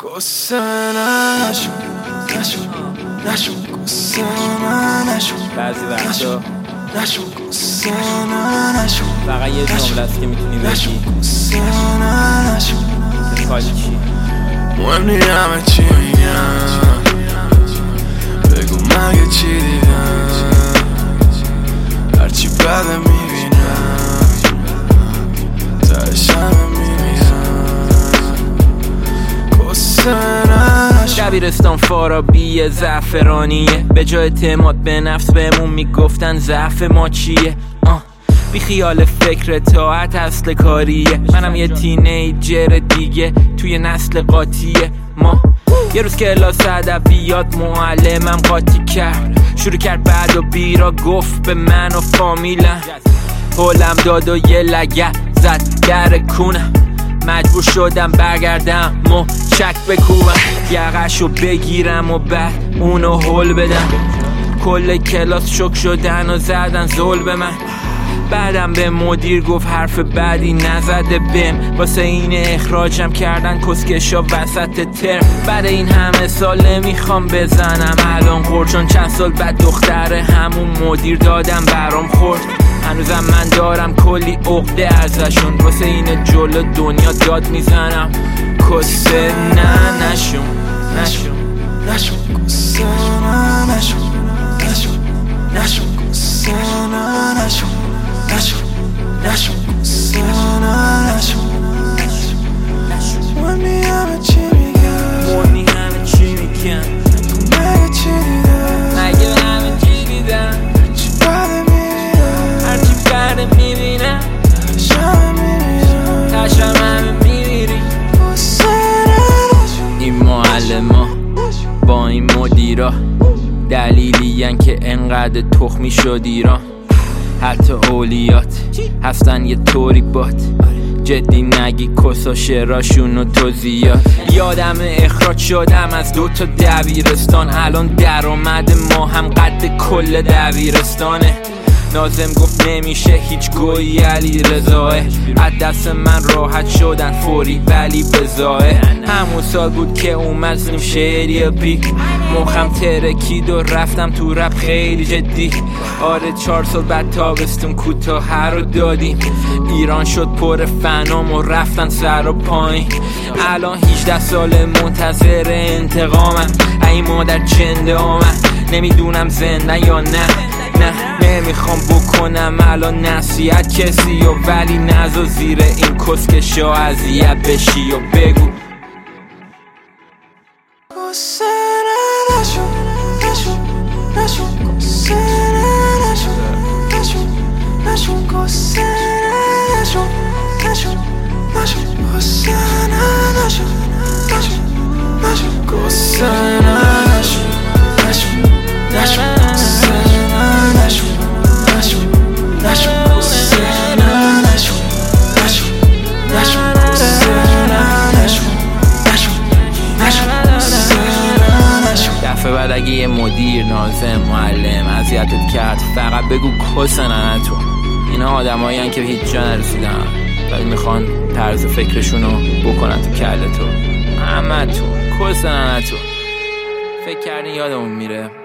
قصه نشو قصه نشو بعضی وقتا نشو قصه نشو فقط یه جمله است که میتونی بگی قصه نشو که کاری چی مهم نی همه چی میگن بگو مگه چی دیدم هرچی بده میبینم تهش همه میمیرم قصه نشو دبیرستان فارابی زعفرانیه به جای اعتماد به نفس بهمون میگفتن ضعف ما چیه بی خیال فکر طاعت اصل کاریه منم یه تینیجر دیگه توی نسل قاطیه ما یه روز که کلاس ادبیات معلمم قاطی کرد شروع کرد بعد و بیرا گفت به من و فامیلم حولم داد و یه لگه زد در کونم مجبور شدم برگردم چک بکوبم یقشو بگیرم و بعد اونو هول بدم کل کلاس شک شدن و زدن زل به من بعدم به مدیر گفت حرف بعدی نزده بهم واسه این اخراجم کردن کسکشا وسط ترم بعد این همه سال نمیخوام بزنم الان خورد چون چند سال بعد دختر همون مدیر دادم برام خورد هنوزم من دارم کلی عقده ازشون واسه این جلو دنیا داد میزنم کسه نشو قصه نشو قصه نشو قصه نشو منی همه چی میگن مگه چی دیدم هرچی بده میبینم تشم همه میمیری این معلما با این مدیرا دلیلی که انقدر تخمی شد ایران حتی اولیات هستن یه طوری بات جدی نگی کسا شعراشونو تو زیاد یادم اخراج شدم از 2 تا دبیرستان الان درآمد ما هم قد کل دبیرستانه ناظم گفت نمیشه هیچ گویی علی رضاه از دست من راحت شدن فوری ولی بزاه همون سال بود که اومد شعری پیک مخم ترکید و رفتم تو رپ خیلی جدی آره 4 سال بعد تابستون کوتاه رو دادیم ایران شد پر فنام و رفتن سر و پایین الان 18 سال منتظر انتقامم ای مادر چنده آمد نمیدونم زنده یا نه نمیخوام بکنم الان نصیحت کسی و ولی نزو زیر این کسکشا اذیت بشی و بگو قصه نشو قصه نشو قصه نشو قصه نشو قصه دفعه بعد اگه یه مدیر ناظم معلم اذیتت کرد فقط بگو کس ننتون اینا آدمایین که هیچ جا نرسیدن ولی میخوان طرز فکرشونو بکنن تو کله تو همه تو کس ننتون فکر کردین یادمون میره